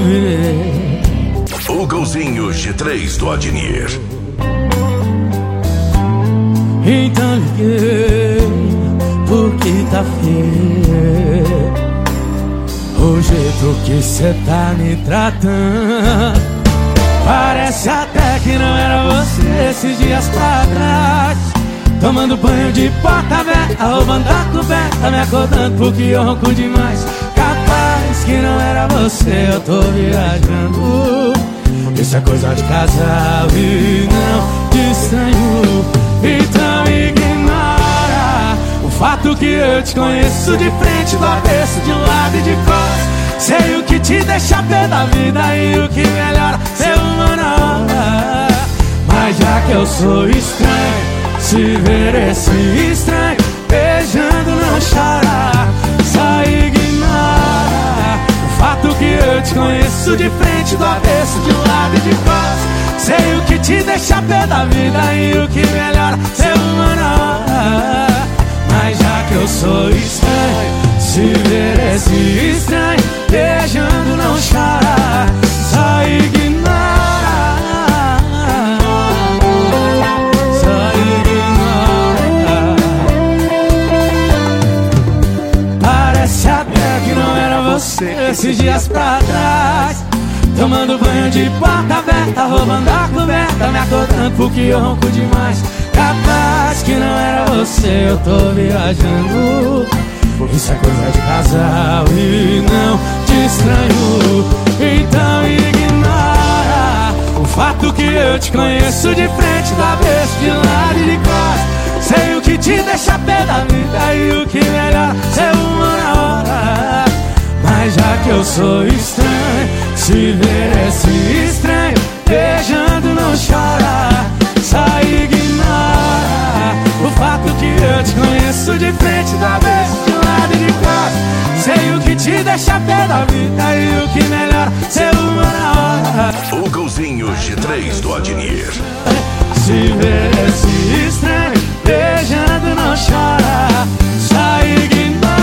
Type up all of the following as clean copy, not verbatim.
viver. O golzinho G3 do Adnir. Então liguei, porque tá feio o jeito que cê tá me tratando. Parece até que não era você esses dias pra trás. Tomando banho de porta aberta, roubando a coberta, me acordando porque eu ronco demais. Capaz que não era você, eu tô viajando. Isso é coisa de casal e não de estranho. Então ignora o fato que eu te conheço de frente, do avesso, de um lado e de costas. Sei o que te deixa pé da vida e o que melhora ser humano. Mas já que eu sou estranho, se ver esse estranho beijando não chora. Só ignora o fato que eu te conheço de frente, do avesso, de um lado e de costas. Sei o que te deixa pé da vida e o que melhora ser humano. Mas já que eu sou estranho, se ver esse estranho beijando não chora. Só ignora, só ignora. Parece até que não era você esses dias pra trás. Tomando banho de porta aberta, roubando a coberta, me acordando porque eu ronco demais. Capaz que não era você, eu tô viajando. Isso é coisa de casal e não de estranho. Então ignora o fato que eu te conheço de frente, do avesso, de lado e de costas. Sei o que te deixa pé da vida e o que melhor ser uma hora. Mas já que eu sou estranho, se ver esse estranho beijando não chora. Só ignora o fato que eu te conheço de frente, do avesso, de lado e de costas. Sei o que te deixa pé da vida e o que melhor ser uma hora. O golzinho G3 do Adnir. Se ver esse estranho beijando não chora. Só ignora,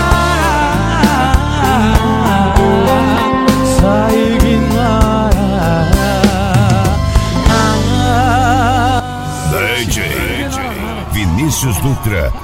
só ignora. DJ Vinícius Dutra